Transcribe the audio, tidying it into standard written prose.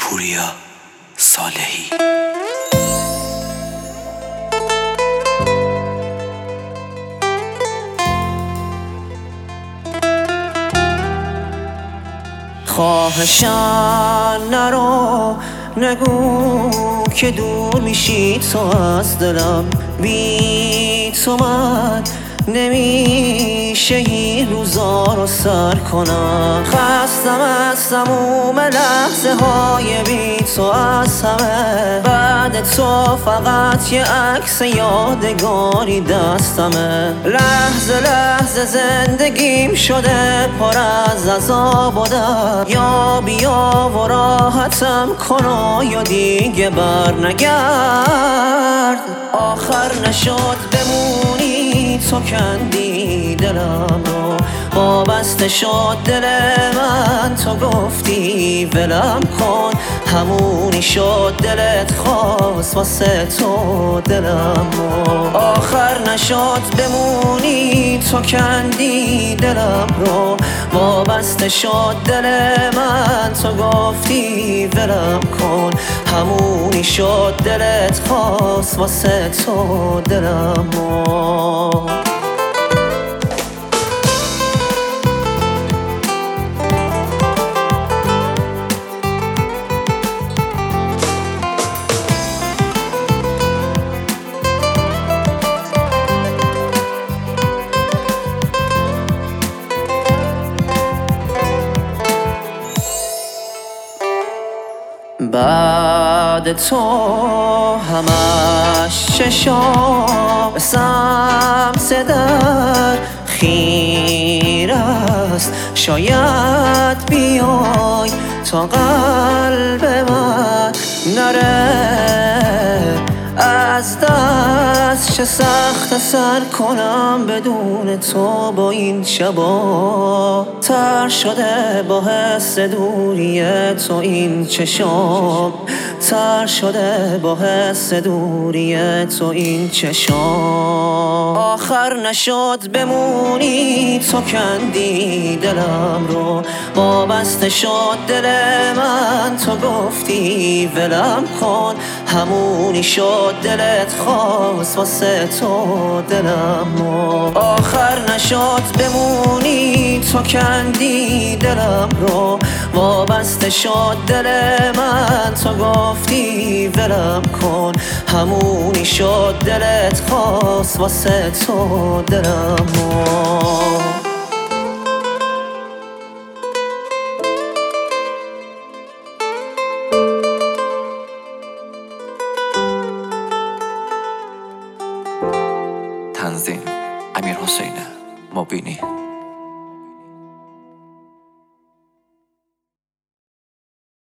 پوریا صالحی. خواهشان نرو، نگو که دور میشی تو از دلم. بی تو من نمیشه این روزا رو سر کنم. خستم از تموم لحظه های بی تو از همه. بعد تو فقط یه عکس یادگاری دستمه. لحظه لحظه زندگیم شده پر از عذاب و درد. یا بیا و راحتم کن و یا دیگه بر نگرد. آخر نشد بمونی، تو کندی دلم رو، وابسته شد دل من. تو گفتی ولم کن، همونی شد دلت خواست واسه تو دلم رو. آخر نشد بمونی، تو کندی دلم رو، وابسته شد دل من. تو گفتی ولم کن، همونی شد دلت خواست واسه تو دلم رو. بعد تو همش چشام سمس در خیر است. شاید بیای تا قلب من نره از دست. چه سخت سر کنم بدون تو با این شبا. تر شده با حس دوری تو این چشام. تر شده با حس دوری تو این چشام. آخر نشد بمونی، تو کندی دلم رو، وابسته شد دل من. تو گفتی ولم کن، همونی شد دلت خواست واسه تو دلم رو. آخر نشد بمونی، تو کندی دلم رو، وابسته شد دل من. تو گفتی ولم کن، همونی شد دلت خواست واسه تو دلم رو. تنظیم: امیرحسین مبینی.